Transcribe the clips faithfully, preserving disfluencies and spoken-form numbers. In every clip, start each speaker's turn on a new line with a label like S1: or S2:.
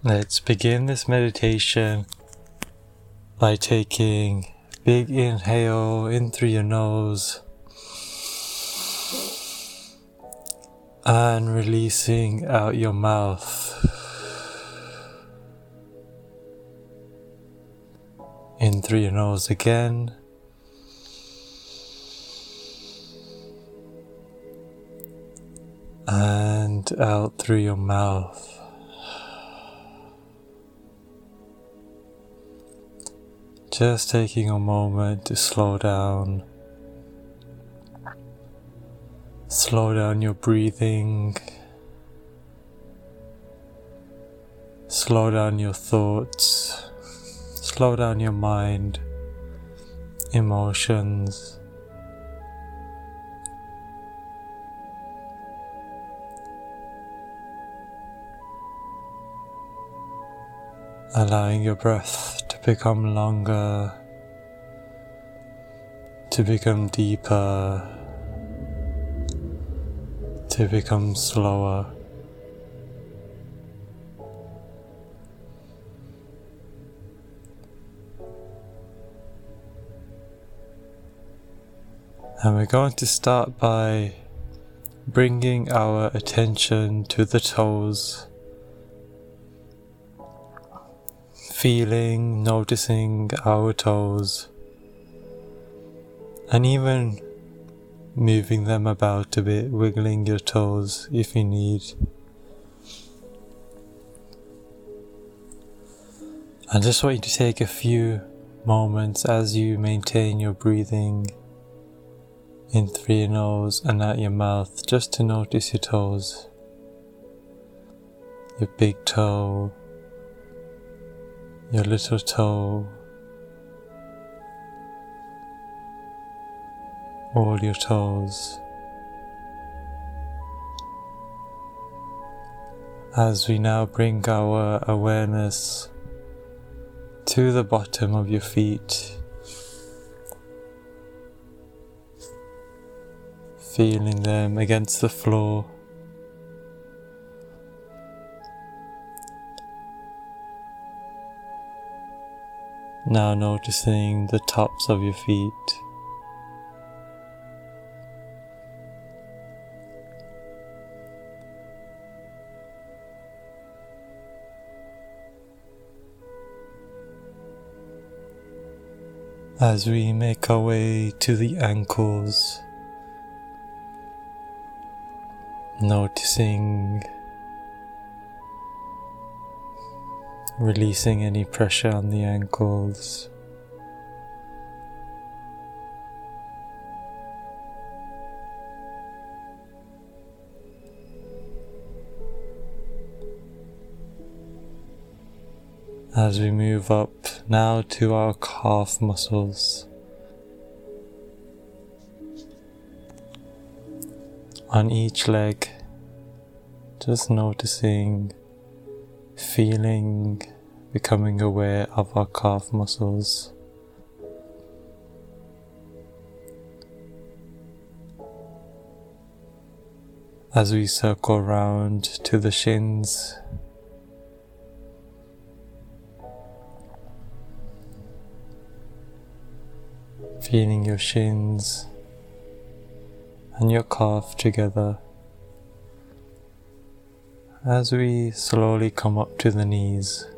S1: Let's begin this meditation by taking a big inhale in through your nose and releasing out your mouth. In through your nose again. And out through your mouth. Just taking a moment to slow down. Slow down your breathing. Slow down your thoughts. Slow down your mind, emotions. Allowing your breath to become longer, to become deeper, to become slower. And we're going to start by bringing our attention to the toes. Feeling, noticing our toes, and even moving them about a bit, wiggling your toes if you need. I just want you to take a few moments as you maintain your breathing in through your nose and out your mouth, just to notice your toes, your big toe, your little toe, all your toes. As we now bring our awareness to the bottom of your feet, feeling them against the floor. Now noticing the tops of your feet. As we make our way to the ankles, noticing, releasing any pressure on the ankles. As we move up now to our calf muscles. On each leg, just noticing, feeling, becoming aware of our calf muscles. As we circle round to the shins, feeling your shins and your calf together. As we slowly come up to the knees,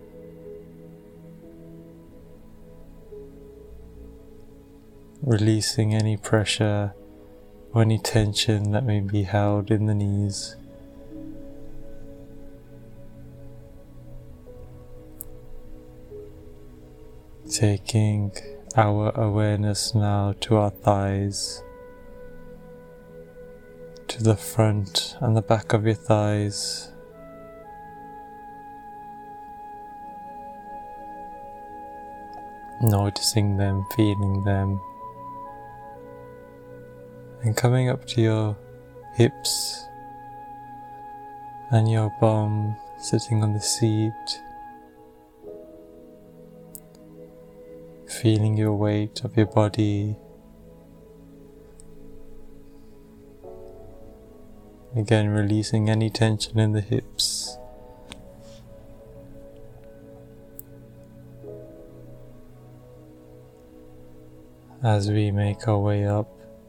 S1: releasing any pressure or any tension that may be held in the knees. Taking our awareness now to our thighs, to the front and the back of your thighs. Noticing them, feeling them. And coming up to your hips and your bum sitting on the seat. Feeling your weight of your body. Again, releasing any tension in the hips as we make our way up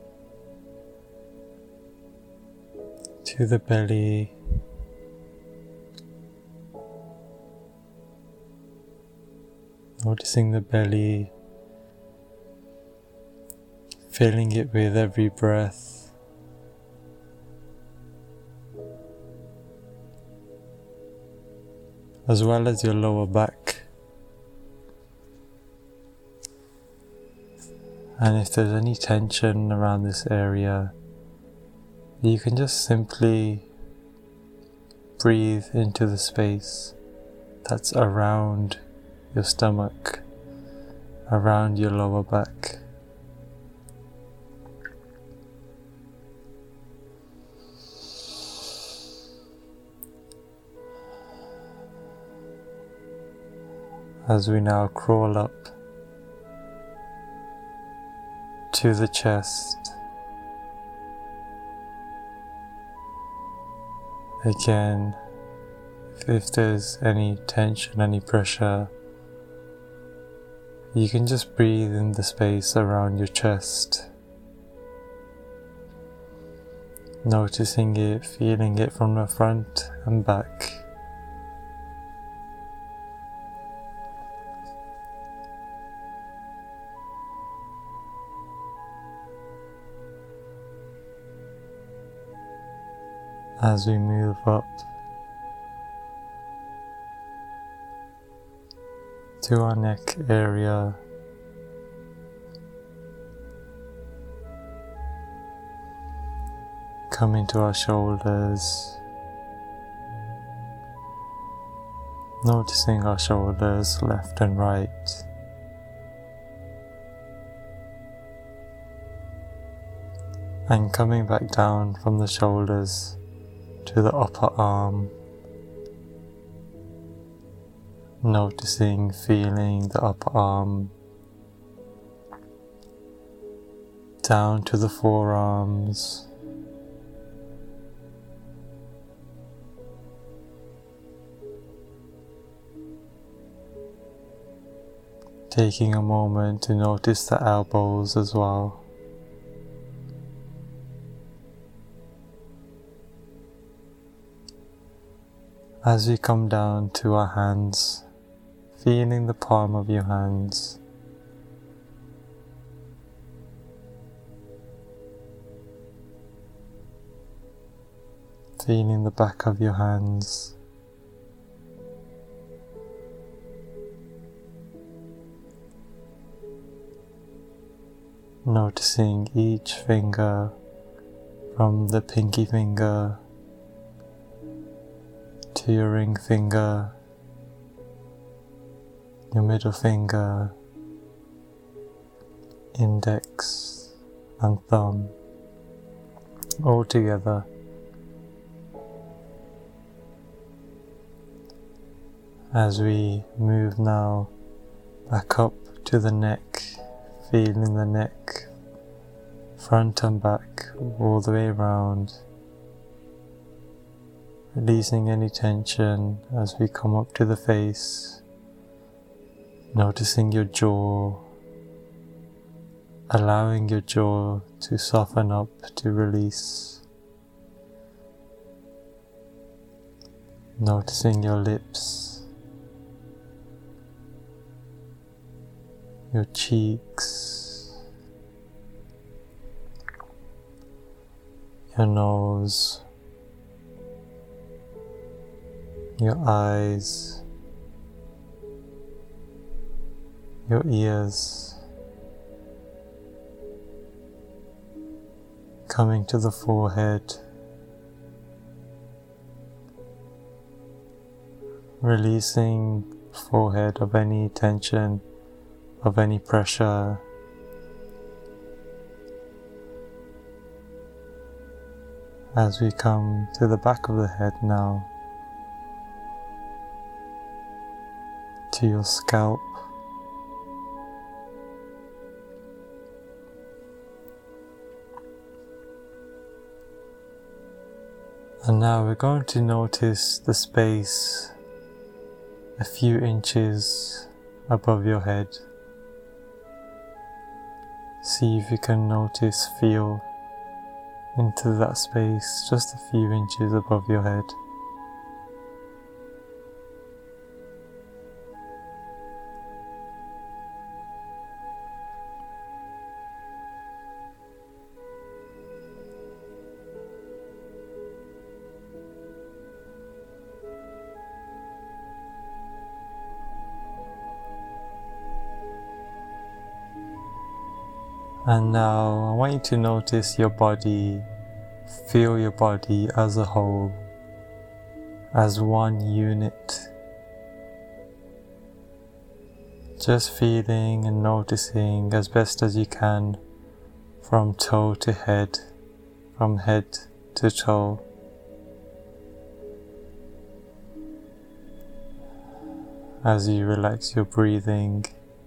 S1: to the belly, noticing the belly, filling it with every breath, as well as your lower back. And if there's any tension around this area, you can just simply breathe into the space that's around your stomach, around your lower back. As we now crawl up to the chest, again, if there's any tension, any pressure, you can just breathe in the space around your chest, noticing it, feeling it from the front and back. As we move up to our neck area, coming to our shoulders, noticing our shoulders left and right. And coming back down from the shoulders to the upper arm, noticing, feeling the upper arm, down to the forearms, taking a moment to notice the elbows as well. As we come down to our hands, feeling the palm of your hands, feeling the back of your hands, noticing each finger from the pinky finger to your ring finger, your middle finger, index and thumb, all together. As we move now back up to the neck, feeling the neck, front and back, all the way around, releasing any tension as we come up to the face, noticing your jaw, allowing your jaw to soften up, to release, noticing your lips, your cheeks, your nose, your eyes, your ears, coming to the forehead, releasing the forehead of any tension, of any pressure. As we come to the back of the head now, to your scalp, and now we're going to notice the space a few inches above your head, See if you can notice, feel into that space just a few inches above your head. And now I want you to notice your body, feel your body as a whole, as one unit. Just feeling and noticing as best as you can from toe to head, from head to toe. As you relax your breathing,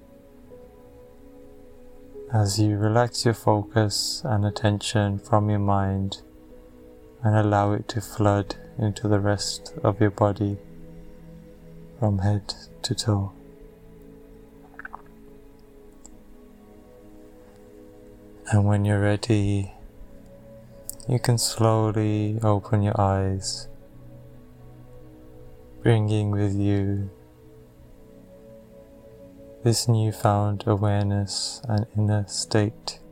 S1: as you relax your focus and attention from your mind and allow it to flood into the rest of your body from head to toe. And when you're ready, you can slowly open your eyes, bringing with you this newfound awareness and inner state.